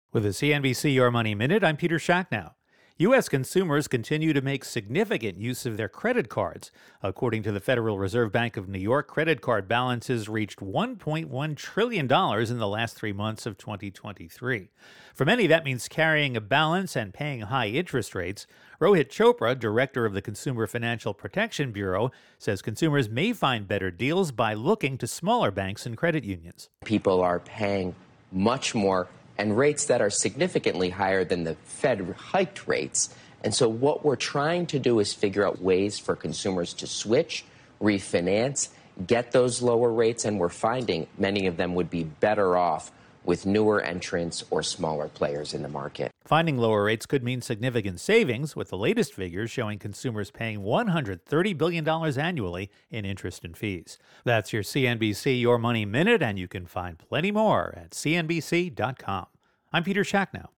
With the CNBC Your Money Minute, I'm Peter Schacknow. U.S. consumers continue to make significant use of their credit cards. According to the Federal Reserve Bank of New York, credit card balances reached $1.1 trillion in the last 3 months of 2023. For many, that means carrying a balance and paying high interest rates. Rohit Chopra, director of the Consumer Financial Protection Bureau, says consumers may find better deals by looking to smaller banks and credit unions. People are paying much more and rates that are significantly higher than the Fed hiked rates. And so what we're trying to do is figure out ways for consumers to switch, refinance, get those lower rates, and we're finding many of them would be better off with newer entrants or smaller players in the market. Finding lower rates could mean significant savings, with the latest figures showing consumers paying $130 billion annually in interest and fees. That's your CNBC Your Money Minute, and you can find plenty more at cnbc.com. I'm Peter Schacknow.